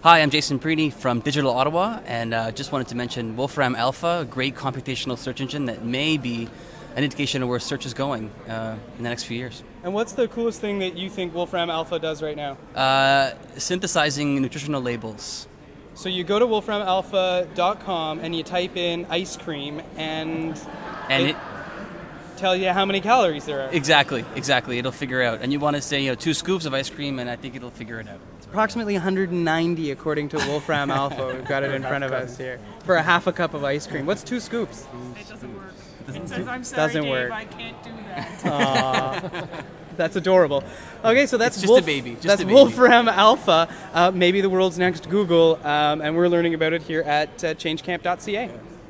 Hi, I'm Jason Preeny from Digital Ottawa, and just wanted to mention Wolfram Alpha, a great computational search engine that may be an indication of where search is going in the next few years. And what's the coolest thing that you think Wolfram Alpha does right now? Synthesizing nutritional labels. So you go to wolframalpha.com and you type in ice cream and it tell you how many calories there are. Exactly. It'll figure out. And you want to say, 2 scoops of ice cream, and I think it'll figure it out. It's approximately 190 according to Wolfram Alpha. We've got it in front of us here. For a half a cup of ice cream. What's 2 scoops? It doesn't work. It says, I'm sorry, Doesn't Dave, work. I can't do that. Aww. That's adorable. Okay, so that's It's just a baby. Just a baby. Wolfram Alpha, maybe the world's next Google, and we're learning about it here at changecamp.ca.